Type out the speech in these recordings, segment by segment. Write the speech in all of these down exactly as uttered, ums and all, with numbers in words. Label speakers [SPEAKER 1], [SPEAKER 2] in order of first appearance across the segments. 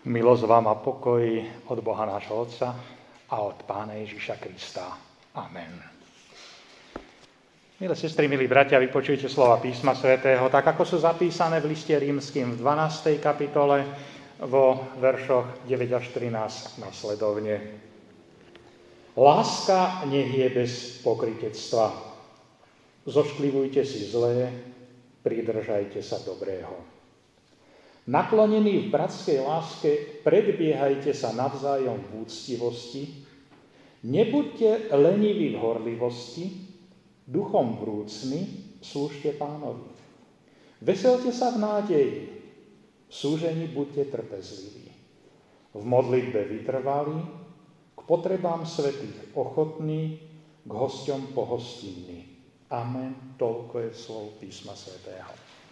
[SPEAKER 1] Milosť vám a pokoj od Boha nášho Otca a od Pána Ježiša Krista. Amen. Milé sestry, milí bratia, vypočujte slova písma svätého, tak ako sú zapísané v liste rímskym v dvanástej kapitole vo veršoch deväť až trinásť nasledovne. Láska nech je bez pokrytectva. Zošklivujte si zlé, pridržajte sa dobrého. Naklonení v bratskej láske, predbiehajte sa navzájom v úctivosti, nebuďte leniví v horlivosti, duchom vrúcni, slúžte Pánovi. Veselte sa v nádeji, v súžení buďte trpezliví, v modlitbe vytrvalí, k potrebám svätých ochotní, k hosťom pohostinní. Amen. Toľko je slov písma svätého.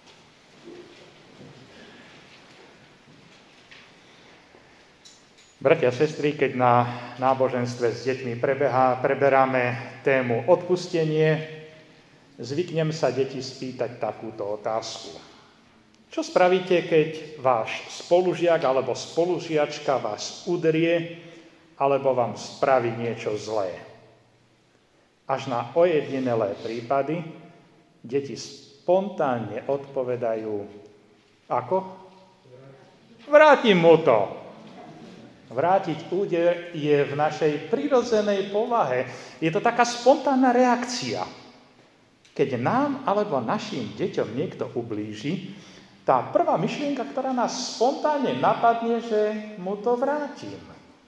[SPEAKER 1] Bratia a sestry, keď na náboženstve s deťmi prebehá, preberáme tému odpustenie, zvyknem sa deti spýtať takúto otázku. Čo spravíte, keď váš spolužiak alebo spolužiačka vás udrie alebo vám spraví niečo zlé? Až na ojedinelé prípady deti spontánne odpovedajú: ako? Vrátim mu to. Vrátiť úder je v našej prirodzenej povahe. Je to taká spontánna reakcia. Keď nám alebo našim deťom niekto ublíži, tá prvá myšlienka, ktorá nás spontánne napadne, že mu to vrátim.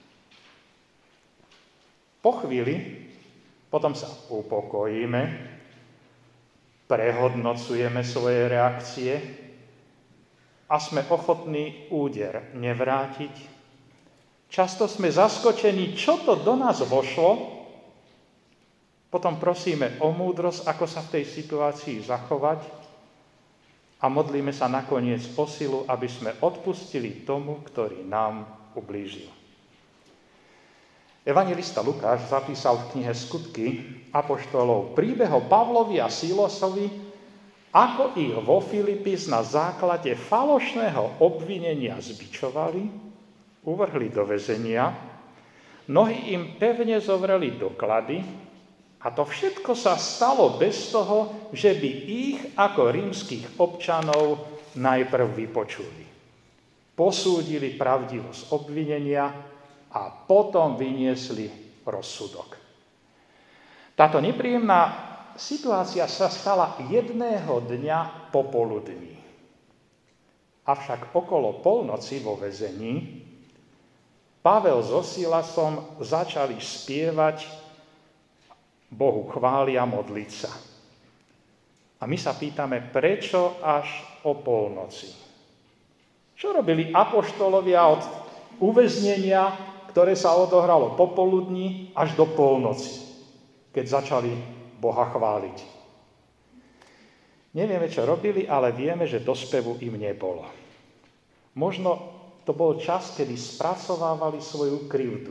[SPEAKER 1] Po chvíli potom sa upokojíme, prehodnocujeme svoje reakcie a sme ochotní úder nevrátiť. Často sme zaskočení, čo to do nás vošlo, potom prosíme o múdrosť, ako sa v tej situácii zachovať a modlíme sa nakoniec o silu, aby sme odpustili tomu, ktorý nám ublížil. Evanjelista Lukáš zapísal v knihe Skutky apoštolov príbeh o Pavlovi a Silosovi, ako ich vo Filipis na základe falošného obvinenia zbičovali, uvrhli do väzenia, mnohí im pevne zovreli doklady a to všetko sa stalo bez toho, že by ich ako rímskych občanov najprv vypočuli. Posúdili pravdivosť obvinenia a potom vyniesli rozsudok. Táto nepríjemná situácia sa stala jedného dňa popoludní. Avšak okolo polnoci vo väzení Pavel so Silasom začali spievať Bohu chvály a modliť sa. A my sa pýtame, prečo až o polnoci? Čo robili apoštolovia od uväznenia, ktoré sa odohralo popoludní, až do polnoci, keď začali Boha chváliť? Nevieme, čo robili, ale vieme, že do spevu im nebolo. Možno to bol čas, kedy spracovávali svoju krivdu.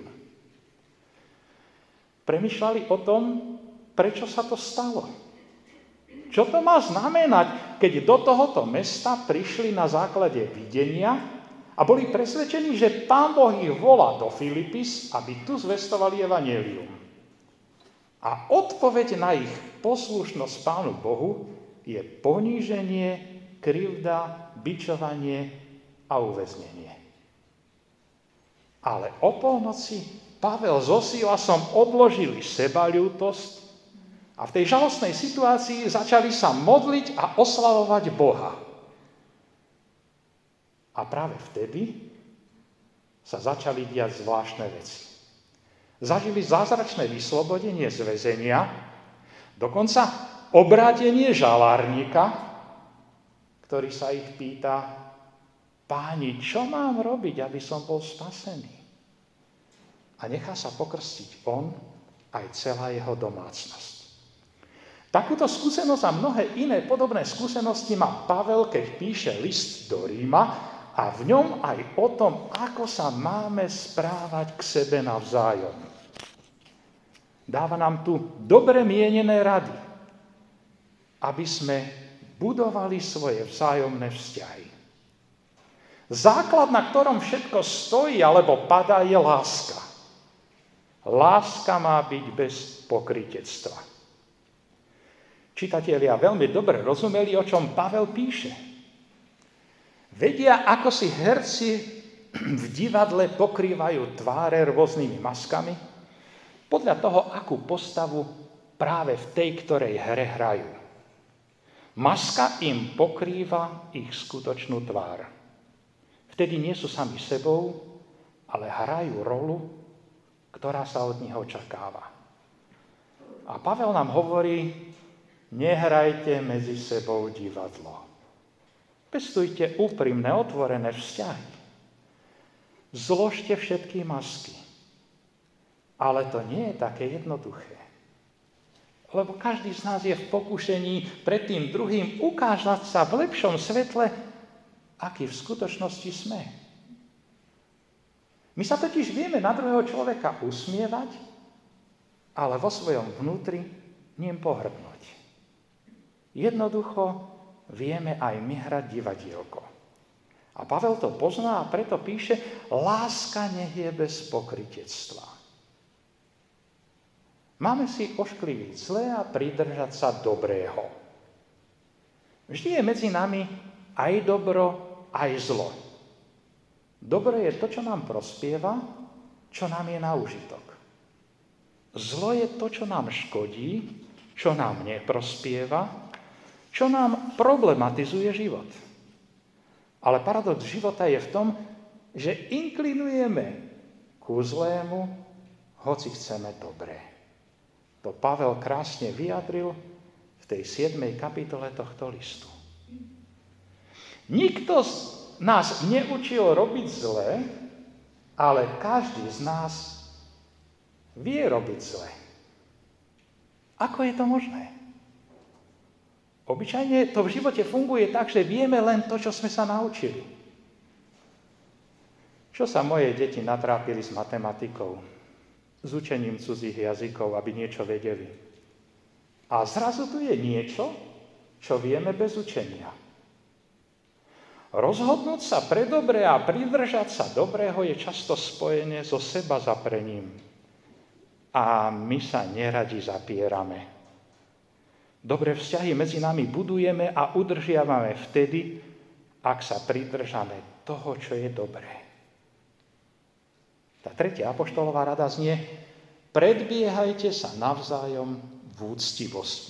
[SPEAKER 1] Premýšľali o tom, prečo sa to stalo. Čo to má znamenať, keď do tohoto mesta prišli na základe videnia a boli presvedčení, že Pán Boh ich volá do Filipis, aby tu zvestovali evanjelium. A odpoveď na ich poslušnosť Pánu Bohu je poníženie, krivda, bičovanie a uväznenie. Ale o polnoci Pavel so Silasom obložili sebaľútosť a v tej žalostnej situácii začali sa modliť a oslavovať Boha. A práve vtedy sa začali diať zvláštne veci. Zažili zázračné vyslobodenie z väzenia, dokonca obrátenie žalárnika, ktorý sa ich pýta: Páni, čo mám robiť, aby som bol spasený? A nechá sa pokrstiť on aj celá jeho domácnosť. Takúto skúsenosť a mnohé iné podobné skúsenosti má Pavel, keď píše list do Ríma a v ňom aj o tom, ako sa máme správať k sebe navzájom. Dáva nám tu dobre mienené rady, aby sme budovali svoje vzájomné vzťahy. Základ, na ktorom všetko stojí alebo padá, je láska. Láska má byť bez pokrytectva. Čitatelia veľmi dobre rozumeli, o čom Pavel píše. Vedia, ako si herci v divadle pokrývajú tváre rôznymi maskami, podľa toho, akú postavu práve v tej, ktorej hre hrajú. Maska im pokrýva ich skutočnú tvár. Vtedy nie sú sami sebou, ale hrajú rolu, ktorá sa od nich očakáva. A Pavel nám hovorí, nehrajte medzi sebou divadlo. Pestujte úprimné, otvorené vzťahy. Zložte všetky masky. Ale to nie je také jednoduché. Lebo každý z nás je v pokušení pred tým druhým ukázať sa v lepšom svetle, aký v skutočnosti sme. My sa totiž vieme na druhého človeka usmievať, ale vo svojom vnútri ním pohrdnúť. Jednoducho vieme aj my hrať divadielko. A Pavel to pozná a preto píše, láska nech je bez pokrytectva. Máme si oškliviť zlé a pridržať sa dobrého. Vždy je medzi nami aj dobro, aj zlo. Dobro je to, čo nám prospieva, čo nám je na užitok. Zlo je to, čo nám škodí, čo nám neprospieva, čo nám problematizuje život. Ale paradox života je v tom, že inklinujeme ku zlému, hoci chceme dobré. To Pavel krásne vyjadril v tej siedmej kapitole tohto listu. Nikto z nás neučil robiť zlé, ale každý z nás vie robiť zlé. Ako je to možné? Obyčajne to v živote funguje tak, že vieme len to, čo sme sa naučili. Čo sa moje deti natrápili s matematikou? S učením cudzích jazykov, aby niečo vedeli. A zrazu tu je niečo, čo vieme bez učenia. Rozhodnúť sa pre dobré a pridržať sa dobrého je často spojené so seba zaprením. A my sa neradi zapierame. Dobré vzťahy medzi nami budujeme a udržiavame vtedy, ak sa pridržame toho, čo je dobré. Tá tretia apoštolová rada znie, predbiehajte sa navzájom v úctivosti.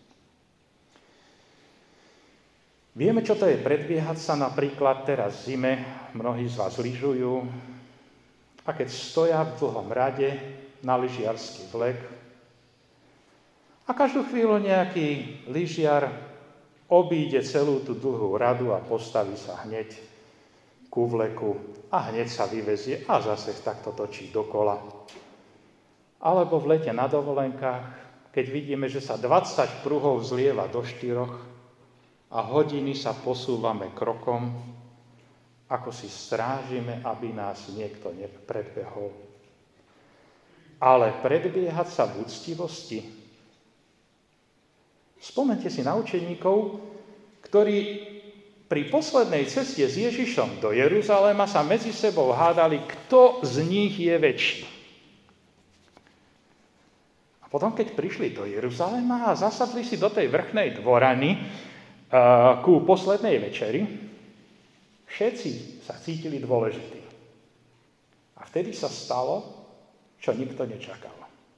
[SPEAKER 1] Vieme, čo to je predbiehať sa, napríklad teraz v zime, mnohí z vás lyžujú a keď stoja v dlhom rade na lyžiarsky vlek a každú chvíľu nejaký lyžiar obíde celú tú dlhú radu a postaví sa hneď ku vleku a hneď sa vyvezie a zase takto točí dokola. Alebo v lete na dovolenkách, keď vidíme, že sa dvadsať pruhov zlieva do štyroch a hodiny sa posúvame krokom, ako si strážime, aby nás niekto nepredbehol. Ale predbiehať sa v úctivosti. Spomeňte si na učeníkov, ktorí pri poslednej ceste s Ježišom do Jeruzalema sa medzi sebou hádali, kto z nich je väčší. A potom, keď prišli do Jeruzalema a zasadli si do tej vrchnej dvorany uh, ku poslednej večeri, všetci sa cítili dôležití. A vtedy sa stalo, čo nikto nečakal.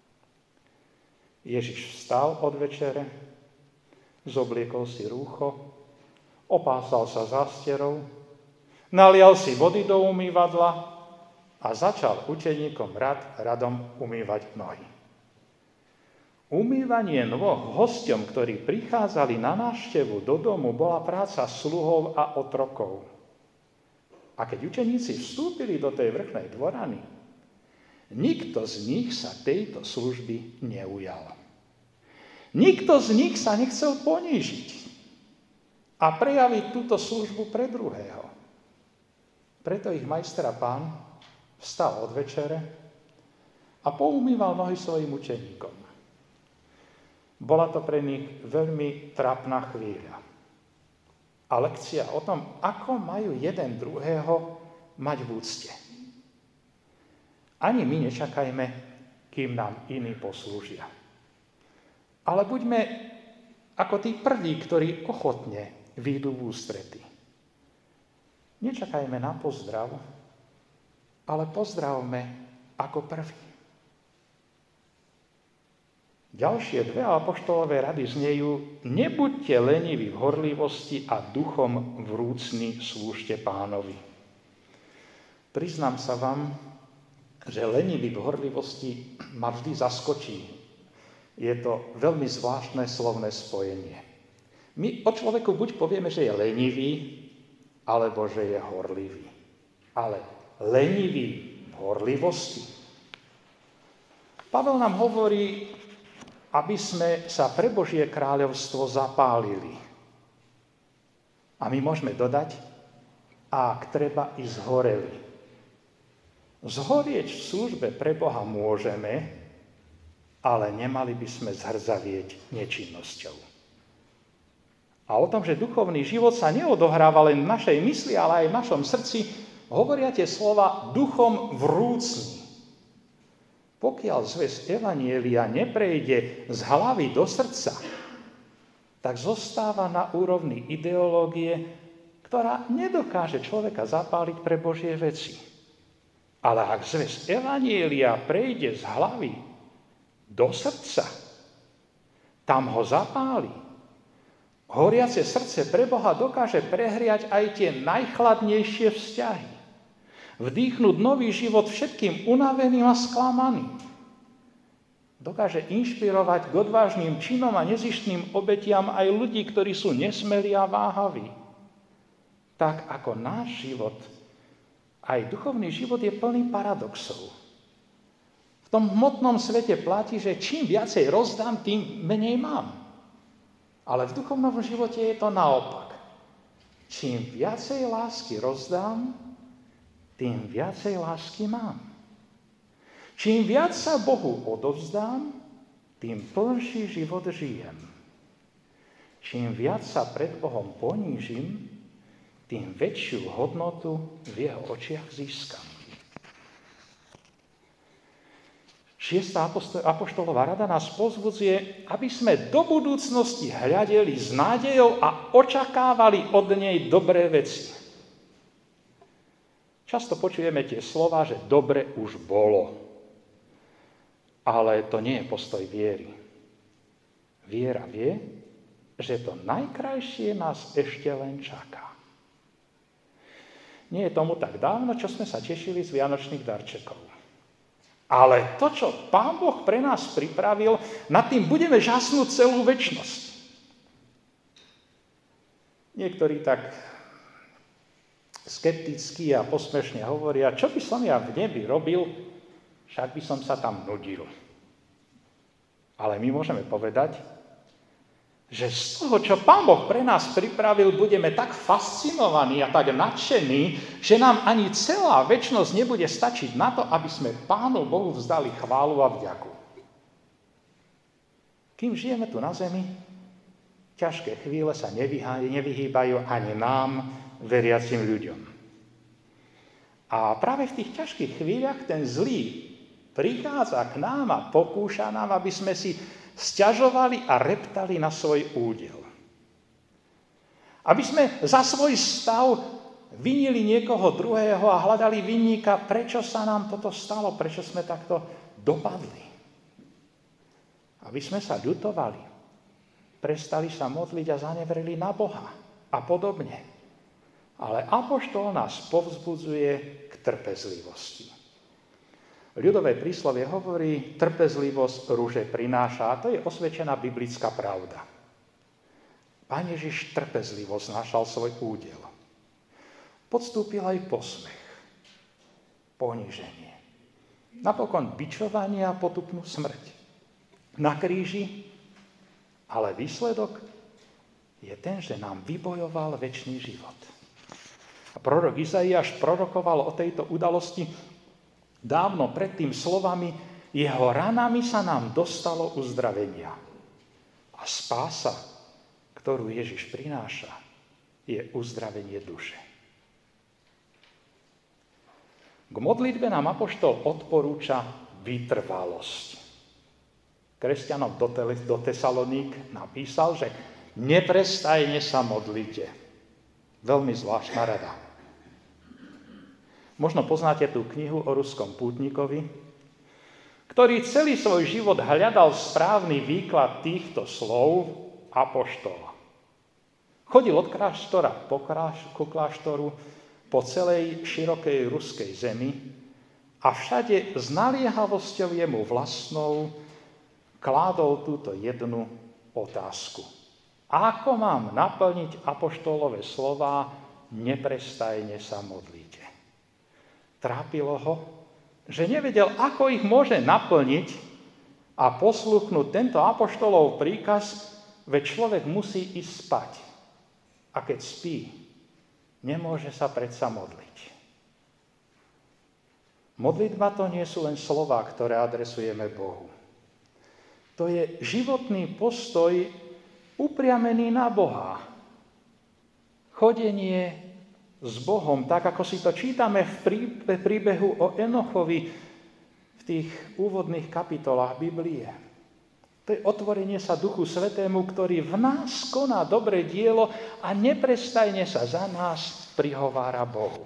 [SPEAKER 1] Ježiš vstal od večere, zobliekol si rúcho, opásal sa zásterou, nalial si vody do umývadla a začal učeníkom rad radom umývať nohy. Umývanie nôh hosťom, ktorí prichádzali na návštevu do domu, bola práca sluhov a otrokov. A keď učeníci vstúpili do tej vrchnej dvorany, nikto z nich sa tejto služby neujal. Nikto z nich sa nechcel ponížiť a prejaviť túto službu pre druhého. Preto ich majster a pán vstal od večere a poumýval nohy svojim učeníkom. Bola to pre nich veľmi trápna chvíľa. a lekcia o tom, ako majú jeden druhého mať v úcte. Ani my nečakajme, kým nám iní poslúžia. Ale buďme ako tí prví, ktorí ochotne výjdu v ústrety. Nečakajme na pozdrav, ale pozdravme ako prvý. Ďalšie dve apoštolové rady znejú: nebuďte leniví v horlivosti a duchom vrúcni slúžte Pánovi. Priznám sa vám, že lenivý v horlivosti ma vždy zaskočí. Je to veľmi zvláštne slovné spojenie. My o človeku buď povieme, že je lenivý, alebo že je horlivý. Ale lenivý v horlivosti. Pavel nám hovorí, aby sme sa pre Božie kráľovstvo zapálili. A my môžeme dodať, ak treba i zhoreli. Zhorieť v službe pre Boha môžeme, ale nemali by sme zhrzavieť nečinnosťou. A o tom, že duchovný život sa neodohráva len v našej mysli, ale aj v našom srdci, hovoria tie slova duchom vrúcni. Pokiaľ zväz evanjelia neprejde z hlavy do srdca, tak zostáva na úrovni ideológie, ktorá nedokáže človeka zapáliť pre Božie veci. Ale ak zväz evanjelia prejde z hlavy do srdca, tam ho zapáli. Horiace srdce pre Boha dokáže prehriať aj tie najchladnejšie vzťahy. Vdýchnuť nový život všetkým unaveným a sklamaným. Dokáže inšpirovať k odvážnym činom a nezištným obetiam aj ľudí, ktorí sú nesmelí a váhaví. Tak ako náš život, aj duchovný život je plný paradoxov. V tom hmotnom svete platí, že čím viacej rozdám, tým menej mám. Ale v duchovnom živote je to naopak. Čím viacej lásky rozdám, tým viacej lásky mám. Čím viac sa Bohu odovzdám, tým plnší život žijem. Čím viac sa pred Bohom ponížim, tým väčšiu hodnotu v jeho očiach získam. Šiesta apoštolová rada nás povzbudzuje, aby sme do budúcnosti hľadeli s nádejou a očakávali od nej dobré veci. Často počujeme tie slova, že dobre už bolo. Ale to nie je postoj viery. Viera vie, že to najkrajšie nás ešte len čaká. Nie je tomu tak dávno, čo sme sa tešili z vianočných darčekov. Ale to, čo Pán Boh pre nás pripravil, nad tým budeme žasnúť celú večnosť. Niektorí tak skepticky a posmešne hovoria, čo by som ja v nebi robil, však by som sa tam nudil. Ale my môžeme povedať, že z toho, čo Pán Boh pre nás pripravil, budeme tak fascinovaní a tak nadšení, že nám ani celá večnosť nebude stačiť na to, aby sme Pánu Bohu vzdali chválu a vďaku. Kým žijeme tu na zemi, ťažké chvíle sa nevyhýbajú ani nám, veriacim ľuďom. A práve v tých ťažkých chvíľach ten zlý prichádza k nám a pokúša nám, aby sme si sťažovali a reptali na svoj údel. Aby sme za svoj stav vinili niekoho druhého a hľadali vinníka, prečo sa nám toto stalo, prečo sme takto dopadli. Aby sme sa ľutovali, prestali sa modliť a zanevreli na Boha a podobne. Ale apoštol nás povzbudzuje k trpezlivosti. Ľudové príslovie hovorí, trpezlivosť rúže prináša, a to je osvedčená biblická pravda. Pán Ježiš trpezlivo znášal svoj údel. Podstúpil aj posmech, poníženie, napokon bičovanie a potupnú smrť na kríži, ale výsledok je ten, že nám vybojoval večný život. A prorok Izaiáš prorokoval o tejto udalosti dávno pred tým slovami, jeho ranami sa nám dostalo uzdravenia. A spása, ktorú Ježiš prináša, je uzdravenie duše. K modlitbe nám apoštol odporúča vytrvalosť. Kresťanom do, do Tesaloník napísal, že neprestajne sa modlite. Veľmi zvláštna rada. Možno poznáte tú knihu o ruskom pútnikovi, ktorý celý svoj život hľadal správny výklad týchto slov apoštola. Chodil od kláštora po kláštoru po celej širokej ruskej zemi a všade s naliehavosťou jemu vlastnou kládol túto jednu otázku. Ako mám naplniť apoštolové slová, neprestajne sa modlíte? Trápilo ho, že nevedel, ako ich môže naplniť a posluchnúť tento apoštolov príkaz, veď človek musí ísť spať. A keď spí, nemôže sa predsa modliť. Modlitba to nie sú len slová, ktoré adresujeme Bohu. To je životný postoj upriamený na Boha. Chodenie s Bohom, tak ako si to čítame v príbehu o Enochovi v tých úvodných kapitolách Biblie. To je otvorenie sa Duchu Svätému, ktorý v nás koná dobré dielo a neprestajne sa za nás prihovára Bohu.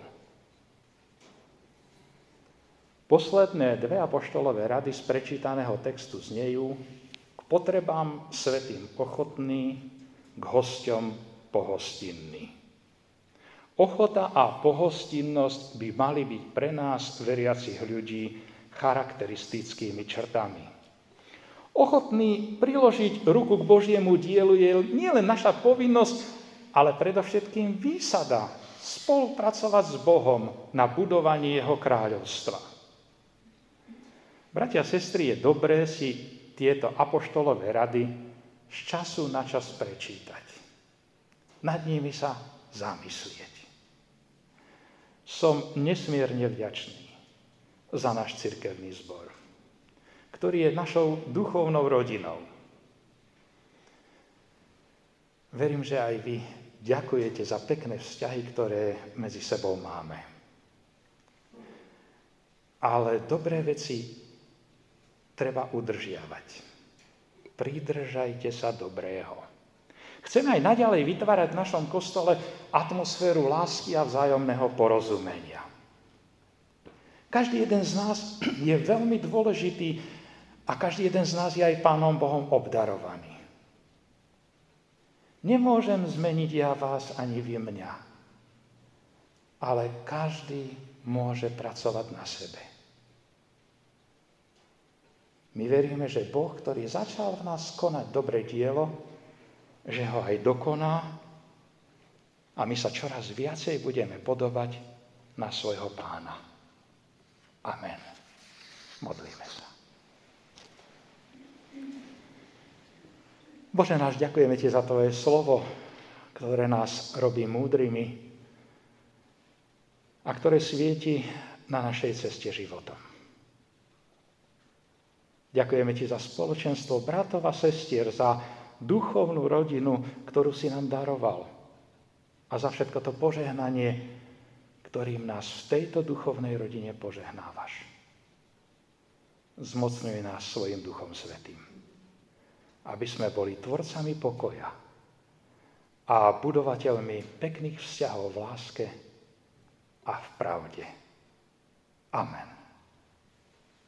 [SPEAKER 1] Posledné dve apoštolové rady z prečítaného textu znejú: k potrebám svätým ochotný, k hosťom pohostinný. Ochota a pohostinnosť by mali byť pre nás, veriacich ľudí, charakteristickými črtami. Ochotný priložiť ruku k Božiemu dielu je nielen naša povinnosť, ale predovšetkým výsada spolupracovať s Bohom na budovanie Jeho kráľovstva. Bratia a sestry, je dobré si tieto apoštolové rady z času na čas prečítať. Nad nimi sa zamyslieť. Som nesmierne vďačný za náš cirkevný zbor, ktorý je našou duchovnou rodinou. Verím, že aj vy ďakujete za pekné vzťahy, ktoré medzi sebou máme. Ale dobré veci treba udržiavať. Pridržajte sa dobrého. Chceme aj naďalej vytvárať v našom kostole atmosféru lásky a vzájomného porozumenia. Každý jeden z nás je veľmi dôležitý a každý jeden z nás je aj Pánom Bohom obdarovaný. Nemôžem zmeniť ja vás ani vy mňa, ale každý môže pracovať na sebe. My veríme, že Boh, ktorý začal v nás konať dobré dielo, že ho aj dokoná a my sa čoraz viacej budeme podobať na svojho Pána. Amen. Modlíme sa. Bože náš, ďakujeme Ti za Tvoje slovo, ktoré nás robí múdrymi a ktoré svieti na našej ceste životom. Ďakujeme Ti za spoločenstvo bratov a sestier, za duchovnú rodinu, ktorú si nám daroval a za všetko to požehnanie, ktorým nás v tejto duchovnej rodine požehnávaš. Zmocňuj nás svojim Duchom Svätým, aby sme boli tvorcami pokoja a budovateľmi pekných vzťahov v láske a v pravde. Amen.